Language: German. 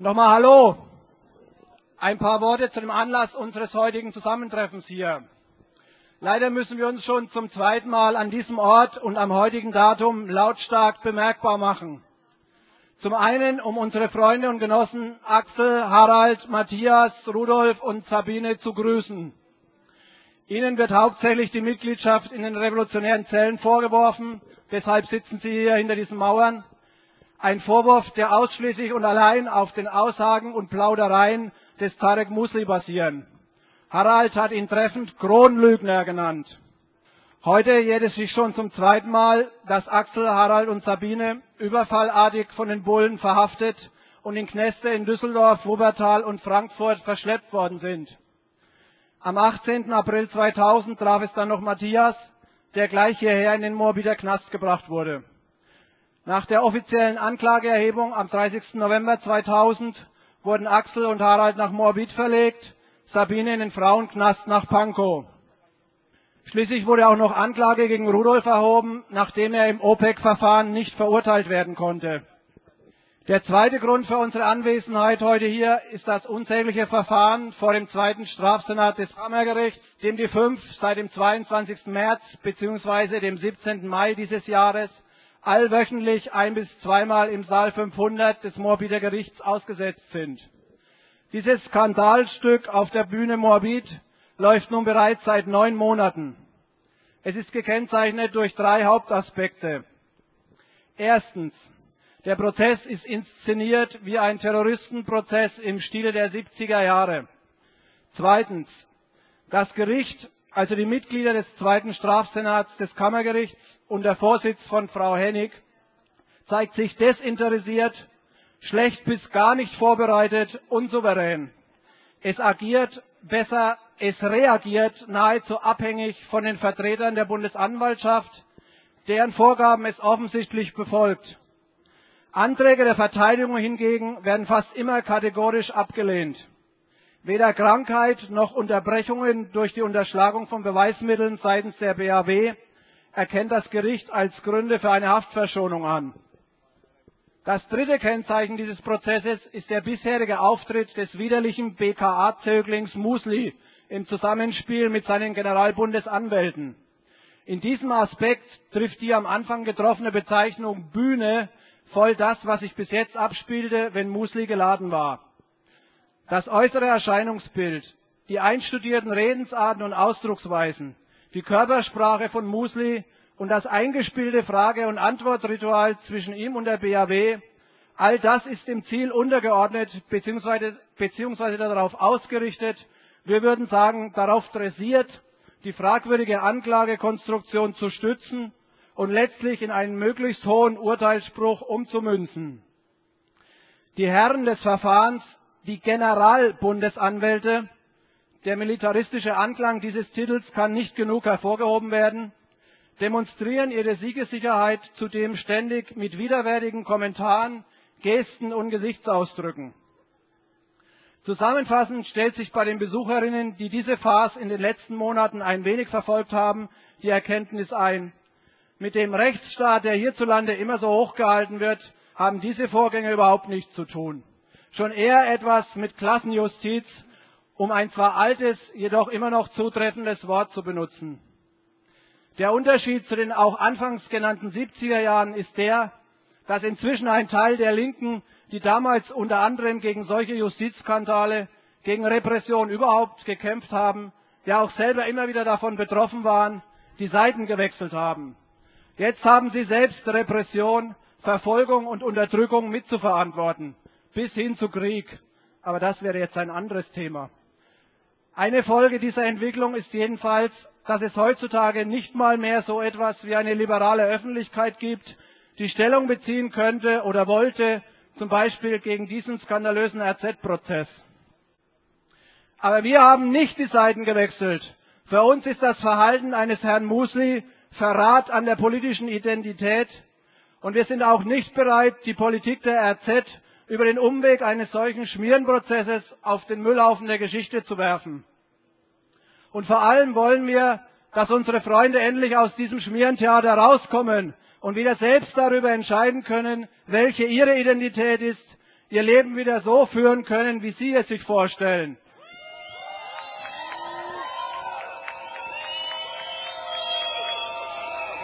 Nochmal Hallo. Ein paar Worte zu dem Anlass unseres heutigen Zusammentreffens hier. Leider müssen wir uns schon zum zweiten Mal an diesem Ort und am heutigen Datum lautstark bemerkbar machen. Zum einen, um unsere Freunde und Genossen Axel, Harald, Matthias, Rudolf und Sabine zu grüßen. Ihnen wird hauptsächlich die Mitgliedschaft in den revolutionären Zellen vorgeworfen, deshalb sitzen sie hier hinter diesen Mauern. Ein Vorwurf, der ausschließlich und allein auf den Aussagen und Plaudereien des Tarek Musli basieren. Harald hat ihn treffend Kronlügner genannt. Heute jährt es sich schon zum zweiten Mal, dass Axel, Harald und Sabine überfallartig von den Bullen verhaftet und in Kneste in Düsseldorf, Wuppertal und Frankfurt verschleppt worden sind. Am 18. April 2000 traf es dann noch Matthias, der gleich hierher in den Moabiter Knast gebracht wurde. Nach der offiziellen Anklageerhebung am 30. November 2000 wurden Axel und Harald nach Moabit verlegt, Sabine in den Frauenknast nach Pankow. Schließlich wurde auch noch Anklage gegen Rudolf erhoben, nachdem er im OPEC-Verfahren nicht verurteilt werden konnte. Der zweite Grund für unsere Anwesenheit heute hier ist das unsägliche Verfahren vor dem zweiten Strafsenat des Kammergerichts, dem die 5 seit dem 22. März bzw. dem 17. Mai dieses Jahres allwöchentlich 1- bis 2-mal im Saal 500 des Moabiter Gerichts ausgesetzt sind. Dieses Skandalstück auf der Bühne Moabit läuft nun bereits seit 9 Monaten. Es ist gekennzeichnet durch 3 Hauptaspekte. Erstens, der Prozess ist inszeniert wie ein Terroristenprozess im Stile der 70er Jahre. Zweitens, das Gericht, also die Mitglieder des zweiten Strafsenats des Kammergerichts und der Vorsitz von Frau Hennig, zeigt sich desinteressiert, schlecht bis gar nicht vorbereitet, unsouverän. Es agiert, besser, es reagiert nahezu abhängig von den Vertretern der Bundesanwaltschaft, deren Vorgaben es offensichtlich befolgt. Anträge der Verteidigung hingegen werden fast immer kategorisch abgelehnt. Weder Krankheit noch Unterbrechungen durch die Unterschlagung von Beweismitteln seitens der BAW erkennt das Gericht als Gründe für eine Haftverschonung an. Das dritte Kennzeichen dieses Prozesses ist der bisherige Auftritt des widerlichen BKA-Zöglings Musli im Zusammenspiel mit seinen Generalbundesanwälten. In diesem Aspekt trifft die am Anfang getroffene Bezeichnung Bühne voll das, was sich bis jetzt abspielte, wenn Musli geladen war. Das äußere Erscheinungsbild, die einstudierten Redensarten und Ausdrucksweisen, die Körpersprache von Musli und das eingespielte Frage- und Antwortritual zwischen ihm und der BAW, all das ist dem Ziel untergeordnet beziehungsweise darauf ausgerichtet, wir würden sagen, darauf dressiert, die fragwürdige Anklagekonstruktion zu stützen und letztlich in einen möglichst hohen Urteilsspruch umzumünzen. Die Herren des Verfahrens, die Generalbundesanwälte, der militaristische Anklang dieses Titels kann nicht genug hervorgehoben werden, demonstrieren ihre Siegessicherheit zudem ständig mit widerwärtigen Kommentaren, Gesten und Gesichtsausdrücken. Zusammenfassend stellt sich bei den Besucherinnen, die diese Farce in den letzten Monaten ein wenig verfolgt haben, die Erkenntnis ein: Mit dem Rechtsstaat, der hierzulande immer so hochgehalten wird, haben diese Vorgänge überhaupt nichts zu tun. Schon eher etwas mit Klassenjustiz, um ein zwar altes, jedoch immer noch zutreffendes Wort zu benutzen. Der Unterschied zu den auch anfangs genannten 70er Jahren ist der, dass inzwischen ein Teil der Linken, die damals unter anderem gegen solche Justizskandale, gegen Repression überhaupt gekämpft haben, ja auch selber immer wieder davon betroffen waren, die Seiten gewechselt haben. Jetzt haben sie selbst Repression, Verfolgung und Unterdrückung mitzuverantworten, bis hin zu Krieg. Aber das wäre jetzt ein anderes Thema. Eine Folge dieser Entwicklung ist jedenfalls, dass es heutzutage nicht mal mehr so etwas wie eine liberale Öffentlichkeit gibt, die Stellung beziehen könnte oder wollte, zum Beispiel gegen diesen skandalösen RZ-Prozess. Aber wir haben nicht die Seiten gewechselt. Für uns ist das Verhalten eines Herrn Musli Verrat an der politischen Identität und wir sind auch nicht bereit, die Politik der RZ über den Umweg eines solchen Schmierenprozesses auf den Müllhaufen der Geschichte zu werfen. Und vor allem wollen wir, dass unsere Freunde endlich aus diesem Schmierentheater rauskommen und wieder selbst darüber entscheiden können, welche ihre Identität ist, ihr Leben wieder so führen können, wie Sie es sich vorstellen.